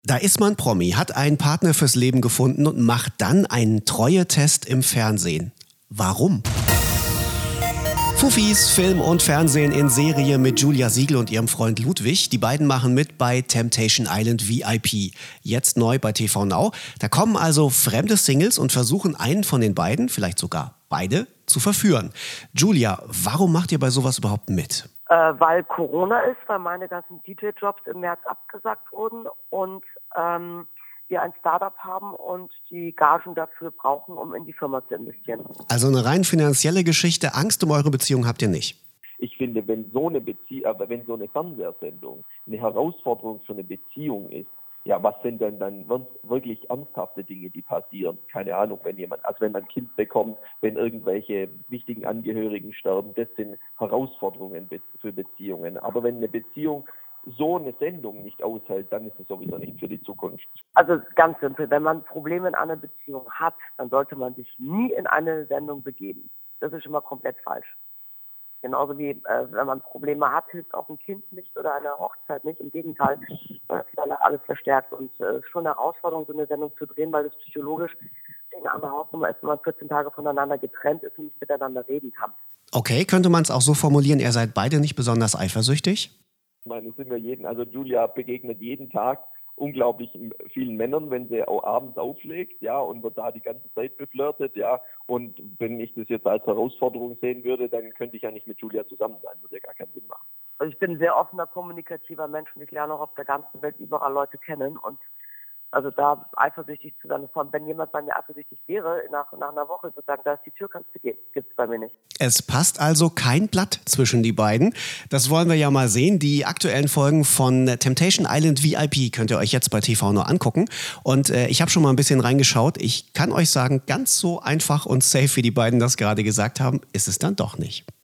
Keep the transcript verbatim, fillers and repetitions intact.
Da ist man Promi, hat einen Partner fürs Leben gefunden und macht dann einen Treue-Test im Fernsehen. Warum? Fufis, Film und Fernsehen in Serie mit Julia Siegel und ihrem Freund Ludwig. Die beiden machen mit bei Temptation Island V I P. Jetzt neu bei T V Now. Da kommen also fremde Singles und versuchen einen von den beiden, vielleicht sogar beide, zu verführen. Julia, warum macht ihr bei sowas überhaupt mit? Äh, weil Corona ist, weil meine ganzen D J-Jobs im März abgesagt wurden und ähm, wir ein Startup haben und die Gagen dafür brauchen, um in die Firma zu investieren. Also eine rein finanzielle Geschichte, Angst um eure Beziehung habt ihr nicht? Ich finde, wenn so eine Bezie- aber wenn so eine Fernsehsendung eine Herausforderung für eine Beziehung ist, ja, was sind denn dann wirklich ernsthafte Dinge, die passieren? Keine Ahnung, wenn jemand, also wenn man ein Kind bekommt, wenn irgendwelche wichtigen Angehörigen sterben, das sind Herausforderungen für Beziehungen. Aber wenn eine Beziehung so eine Sendung nicht aushält, dann ist es sowieso nicht für die Zukunft. Also ganz simpel, wenn man Probleme in einer Beziehung hat, dann sollte man sich nie in eine Sendung begeben. Das ist immer komplett falsch. Genauso wie, äh, wenn man Probleme hat, hilft auch ein Kind nicht oder eine Hochzeit nicht. Im Gegenteil, das ist dann alles verstärkt. Und es äh, ist schon eine Herausforderung, so eine Sendung zu drehen, weil es psychologisch eine andere Hausnummer ist, wenn man vierzehn Tage voneinander getrennt ist und nicht miteinander reden kann. Okay, könnte man es auch so formulieren, ihr seid beide nicht besonders eifersüchtig? Ich meine, sind wir jeden, also Julia begegnet jeden Tag unglaublich vielen Männern, wenn sie auch abends auflegt, ja, und wird da die ganze Zeit beflirtet, ja, und wenn ich das jetzt als Herausforderung sehen würde, dann könnte ich ja nicht mit Julia zusammen sein, würde ja gar keinen Sinn machen. Also ich bin ein sehr offener, kommunikativer Mensch und ich lerne auch auf der ganzen Welt überall Leute kennen und also da eifersüchtig zu sein, vor allem wenn jemand bei mir eifersüchtig wäre, nach, nach einer Woche würde ich sagen, da ist die Tür, kannst du gehen. Gibt es bei mir nicht. Es passt also kein Blatt zwischen die beiden. Das wollen wir ja mal sehen. Die aktuellen Folgen von Temptation Island V I P könnt ihr euch jetzt bei T V Now angucken. Und äh, ich habe schon mal ein bisschen reingeschaut. Ich kann euch sagen, ganz so einfach und safe, wie die beiden das gerade gesagt haben, ist es dann doch nicht.